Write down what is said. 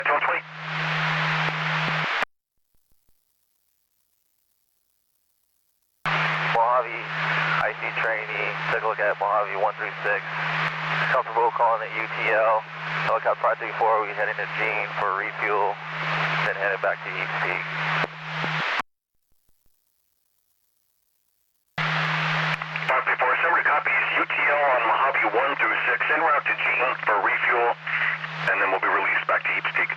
220. Mojave, IC trainee, took a look at Mojave 136. Comfortable calling it UTL. Helicopter Project 4, we heading to Jean for refuel, then headed back to East Peak. Before somebody copies UTL on Mojave 1 through 6, en route to Jean for refuel, and then we'll be released back to East Peak.